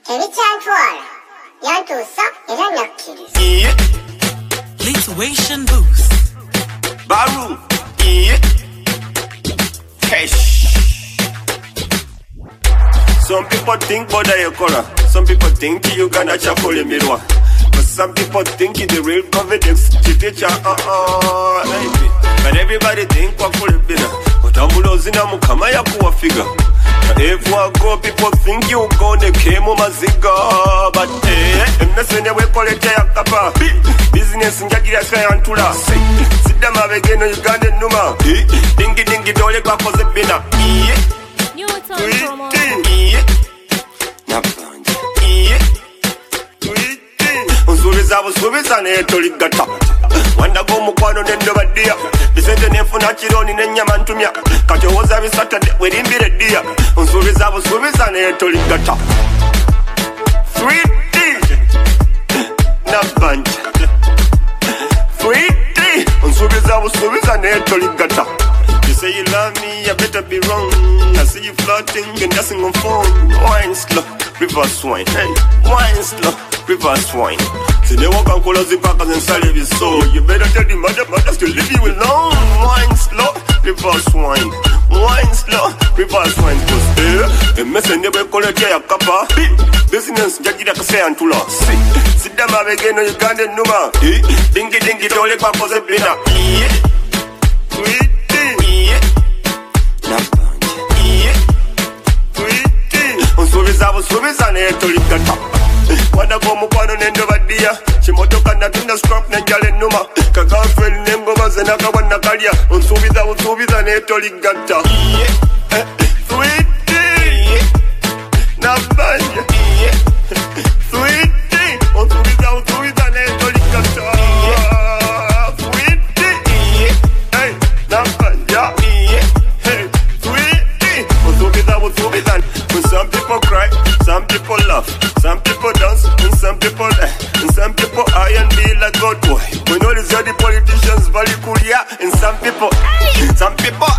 ebikyantwala yantuusa era nakkiriza. Lituation Booth. Baru. Cash. Some people think Boda Yokora. Some people think you gonna chapel mirror. But some people think it's the real Covidex. Baby. But everybody think what full of dinner. But I'm losing a mukamaya kuwa figure. If I go, people think you gonna came on my ziga. But I'm not saying we call it a kapa. Business in Jackie Antula. Sit them up again, you got the number. Dingy dingy dolly back was a binner. New time promo. Unsubiza neetoligata wandaga omukwano nendobadia bisente nenfuna kironi nenyama ntumya kati owoza bisatadde werimbire eddiya unsubiza neetoligata 3D nabanja 3D unsubiza neetoligata. You say you love me, I better be wrong. I see you flirting and dancing on phone. Wine slow, reverse wine. Hey, wine slow, reverse wine. See they walk and call us the packers and sell it so you better tell the mothers to leave you alone. Wine slow, reverse wine. Wine slow, reverse wine. Cause the mess and never call it a kappa. Business, Jackie say Antula. Sit them up again on your garden number. Dingy dingy don't let back for the dinner. Sweet. Unsubiza neetoligata wandaga omukwano nendobadia kimotoka natunda scrap nenjala ennuma kakaferi nengoma ze nakabwana kalya unsubiza neetoligata nabanja unsubiza neetoligata nabanja some people cry, some people laugh, some people dance, and some people I and be like God boy. We know these are the politicians very cool, yeah. And some people